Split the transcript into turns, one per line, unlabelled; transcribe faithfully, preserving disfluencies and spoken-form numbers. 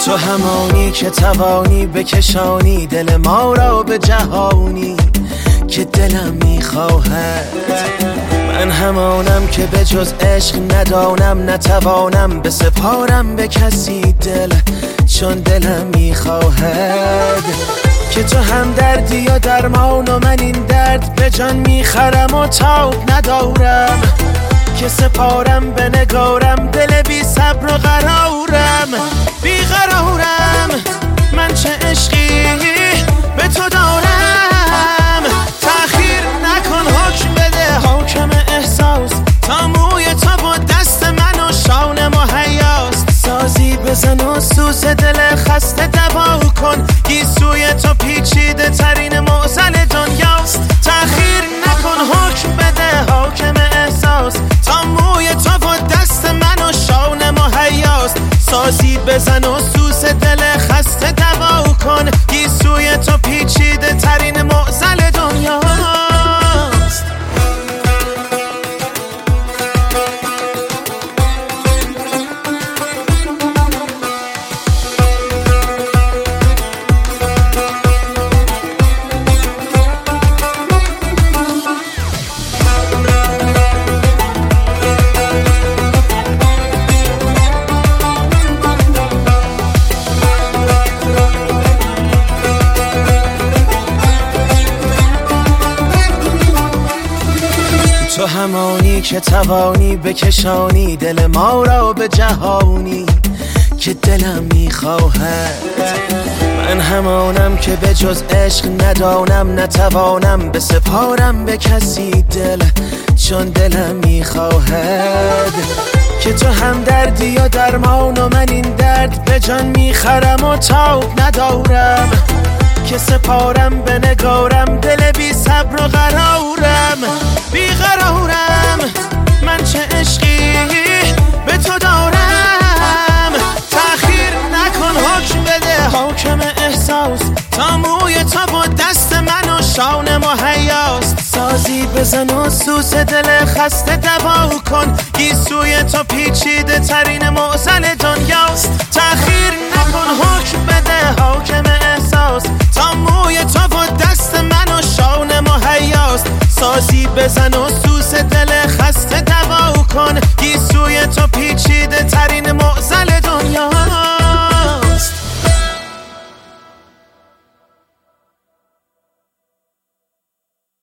تو همانی که توانی بکشانی دل ما را به جهانی که دلم میخواهد. من همانم که به جز عشق ندانم، نتوانم بسپارم به کسی دل، چون دلم میخواهد که تو هم دردی و درمان و من این درد به جان میخرم و تاب ندارم که سپارم به نگارم دل بی صبر و قرارم. بی قرارم من چه عشقی به تو دارم، تأخیر نکن حکم بده حاکم احساس، تا موی تو با دست من و شانه مهیاست. سازی بزن و سوز دل خسته دوا کن، گیسوی تو پیچیده ترین معضل دنیاست. تأخیر نکن حکم بده حاکم احساس، تا موی تو با دست من و شانه مهیاست. سازی بزن و سوز دل خسته دوا کن، گیسوی تو پیچیده ترین معضل دنیاست. تو همانی که توانی بکشانی دل ما را به جهانی که دلم میخواهد. من همانم که به جز عشق ندانم، نتوانم بسپارم به کسی دل، چون دلم میخواهد که تو هم دردی و درمان و من این درد به جان میخرم و تاب ندارم که سپارم به نگارم دل بی صبر و قرارم. بی قرارم من چه عشقی به تو دارم، تأخیر نکن حکم بده حاکم احساس، تا موی تو با دست من و شانه مهیاست. سازی بزن و سوز دل خسته دوا کن، گیسوی تو پیچیده ترین معضل دنیاست. تأخیر نکن حکم بده حاکم احساس، تا موی تو با دست من و شانه مهیاست. سازی بزن و